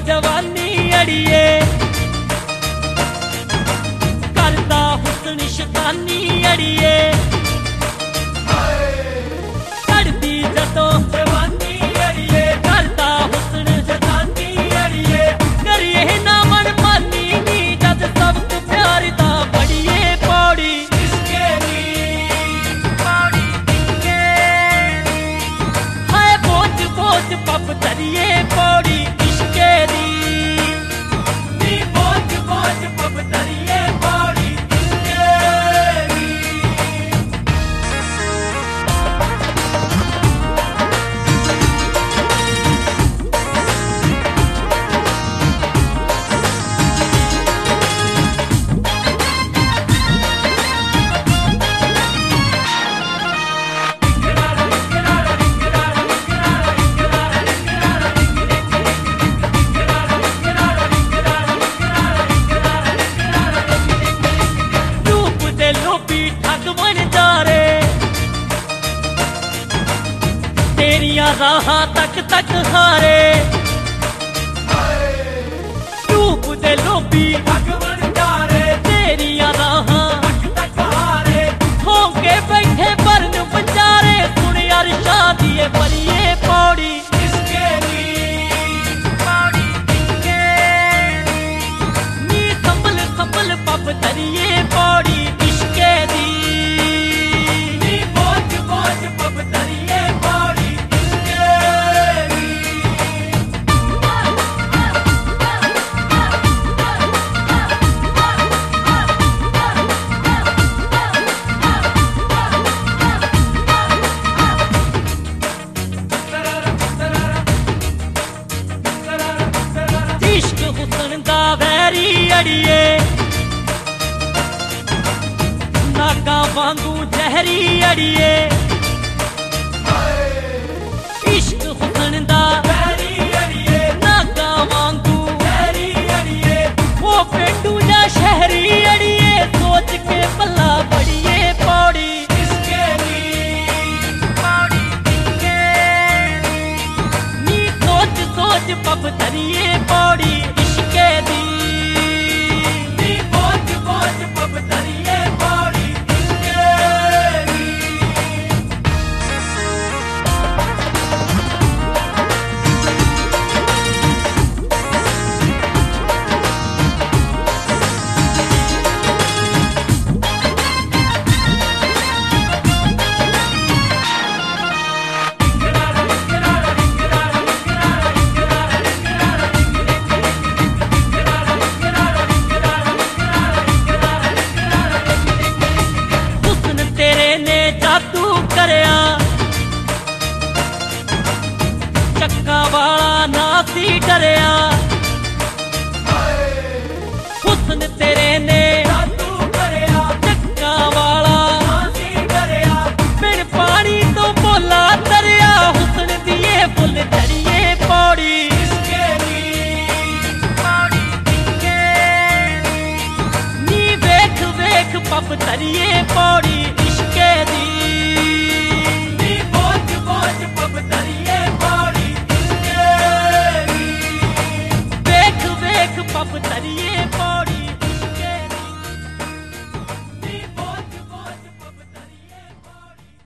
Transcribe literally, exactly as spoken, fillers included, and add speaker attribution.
Speaker 1: जवानी अड़िए करदा हुस्न शैतानी अड़िए करदी जदों जवानी अड़िए करदा हुस्न शैतानी अड़िए करिए ना मन मानी नी जद सब तू प्यार दा बड़िए पौड़ी इसके नी पौड़ी इसके हाय बोझ बोझ पप तरिए पौड़ी इश्के दी नी बोझ बोझ पप तरिए पौड़ी इश्के दी तेरिया राहां तक तक हारे रूप दे लोभी भगवन जारे तेरिया राहां तक तक हारे होके बैठे बरन बचारे सुन यार शादीए बलिए पौड़ी इसके नी पौड़ी इसके नी संभल संभल पप तरिए पौड़ी इश्के दी नी बोझ बोझ पप तरिए पौड़ी इश्क हुस्न दा वैरी अड़िए नागा वांगू जहरी अड़िए इश्क हुस्न दा वैरी अड़िए नागा वांगू जहरी अड़िए वो पेंडू या शहरी अड़िए सोच के भला बड़िए पौड़ी इसके नी पौड़ी इसके नी सोच सोच पप तरिए पौड़ी इश्के दी नी बोझ बोझ पप तरिए पौड़ी इश्के दी चक्का वाला ना सी डरिया हुस्न तेरे ने जादू करया चक्का वाला ना सी डरिया बिन पानी तो बोला दरिया हुस्न दिए फुल चढ़िए पौड़ी इसके नी पौड़ी इसके नी वेख वेख पप तरिए पौड़ी